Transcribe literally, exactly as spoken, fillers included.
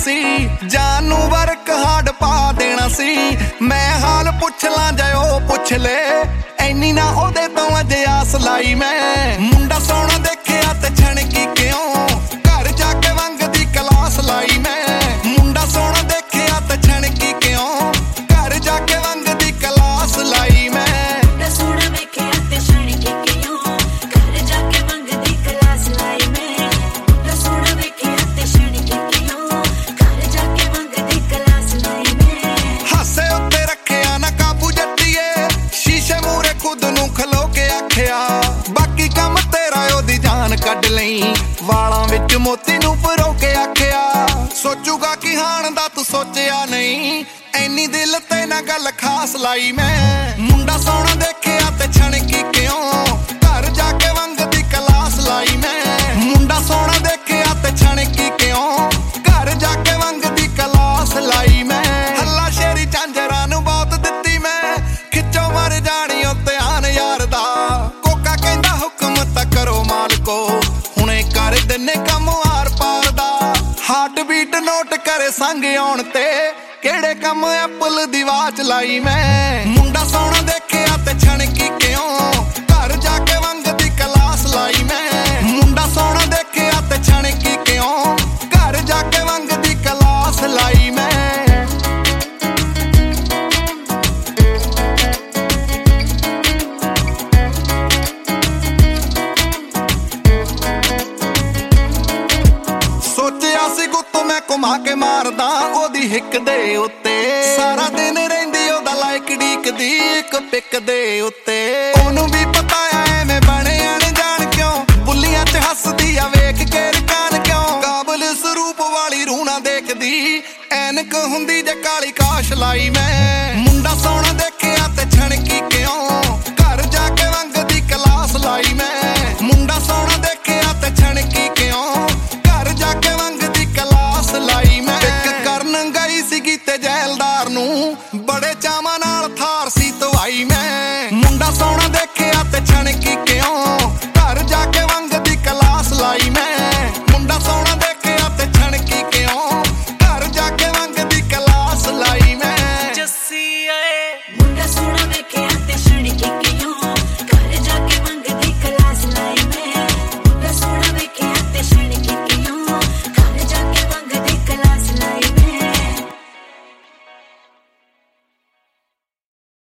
सी, जानू work hard पा देना सी। मैं हाल पुछ ला जाओ पुछ ले, ऐनी ना ओदे तो अज आस लाई मैं। मुंडा सोहना देखिया ते छणकी क्यों, घर जाके वंग दी क्लास लाई मैं। मुंडा सोहना देखिया ते छणकी क्यों, घर जाके वंग दी क्लास लाई मैं। बाकी काम तेरा ओदी जान कढ लई, वालां विच मोती नूं परो के आखिया। सोचूगा कि हाण दा तू सोचिया नहीं, ऐनी दिल ते ना गल खास लाई मैं। मुंडा सोहना देखिया ते छणकी क्यों, घर जाके वंग दी क्लास लाई मैं। मुंडा सोहना देखिया ते छणकी क्यों, घर जाके वंग दी क्लास लाई मैं। हल्ला शेरी झांजरां नूं बहुत दित्ती मैं, खिच्चो मर जानी ओ ध्यान यार दा। कर दिने कम आर पार दा, हार्ट बीट नोट करे संग आउण ते, केड़े कम एप्पल दी वाच लाई मैं। मुंडा सोहना देखिया ते छणकी क्यों, घर जाके वंग दी क्लास लाई मैं। मुंडा सोहना देखिया ते छणकी क्यों, घर जाके वंग दी क्लास लाई मैं। मैं घुमा के मारदा ओदी हिक दे उत्ते, सारा दिन रहिंदी ओदा लाइक डीकदी इक पिक दे उत्ते। ओनू भी पता ऐ मैं बने अनजान क्यों, बुल्लियां च हसदी आ वेख के रकान क्यों। काबल स्वरूप वाली रूह ना देखदी, ऐनक हुंदी जे काली काश लाई मैं। मुंडा सोहना देखिया ते छणकी क्यों, घर जाके वंग दी क्लास लाई मैं। मुंडा सोहना देखिया ते छणकी क्यों, घर जाके वंग लाई मैं। करन गई सीगी ते जैलदार नूं बड़े चावां